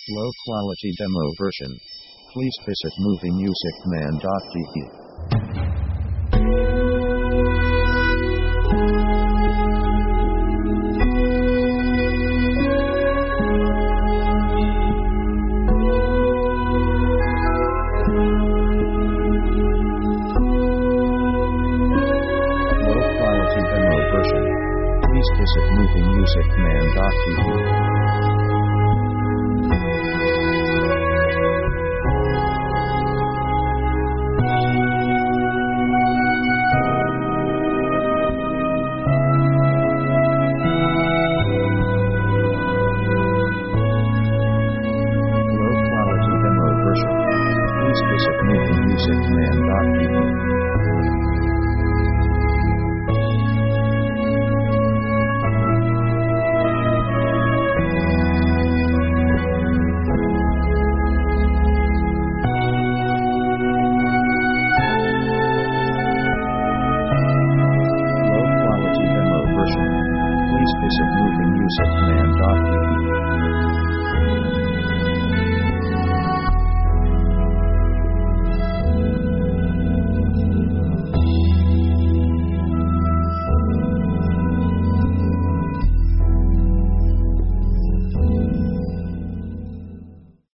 Low quality demo version. Please visit moviemusicman.de. Low quality demo version. Please visit moviemusicman.de. Low quality demo version. Please visit moviemusicman.de. Low quality demo version. Please visit moviemusicman.de.